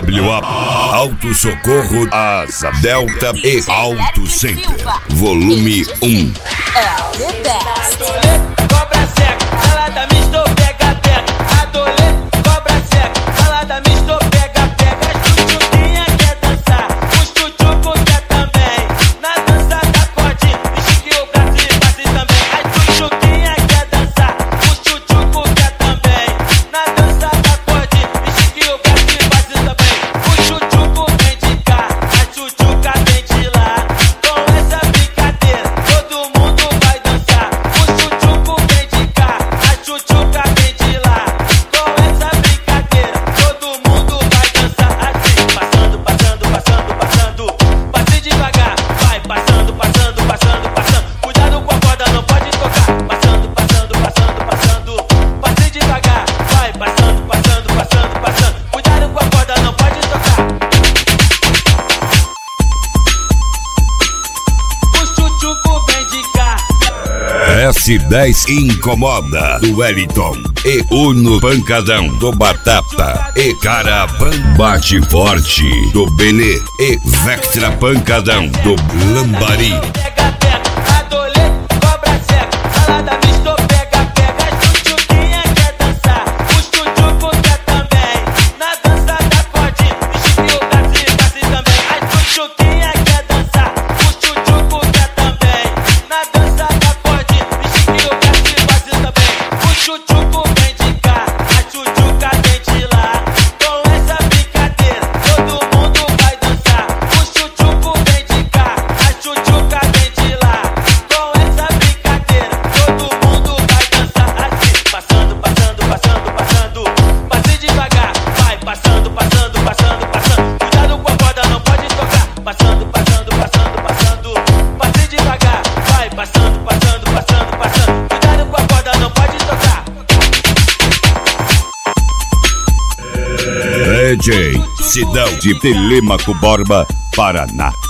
AWA, Auto Socorro, Asa Delta e Auto Center. Volume 1. The best. Cobra seca, salada misto, pega, pega. Adolê, cobra seca, salada misto, pega, pega. Chuchuquinha quer dançar, o chuchuco quer também. Na dança da cordinha, estique o braço e passe também. A chuchuquinha quer dançar, o chuchuco quer também. Na dança da cordinha, estique o braço e passe também. O chuchuco vem de cá, a chuchuca vem de lá. Com essa brincadeira, todo mundo vai dançar. O chuchuco vem de cá, a chuchuca vem de lá. Com essa brincadeira, todo mundo vai dançar assim. Passando, passando, passando, passando. Passe devagar, vai passando, passando, passando, passando. Cuidado com a corda, não pode tocar. Passando, passando, passando, passando. Passe devagar, vai passando, passando, passando, passando. Cuidado com a corda, não pode tocar. O chuchuco vem de cá. S10 Incomoda, do Wellington. E Uno Pancadão, do Batata. E Caravan Bate Forte, do Benê. E Vectra Pancadão, do Lambari. Pega, pega, adolê, cobra seca, salada misto, pega, pega. Chuchuquinha quer dançar, o chuchuco quer também. Na dança da cordinha, estique o braço e passe também. A chuchuquinha quer dançar, o chuchuco quer também. Na dança da cordinha, estique o braço e passe também. O chuchuco vem de cá, a chuchuca vem de lá. Com essa brincadeira, todo mundo vai dançar. O chuchuco vem de cá, a chuchuca vem de lá. Com essa brincadeira, todo mundo vai dançar assim. Passando, passando, passando, passando. Passe devagar, vai passando, passando, passando, passando. Cuidado com a corda, não pode tocar. Passando, passando, passando, passando. Passe devagar, vai passando, passando, passando, passando. Cuidado com a corda, não pode tocar. DJ Sidão de Telêmaco Borba, Paraná.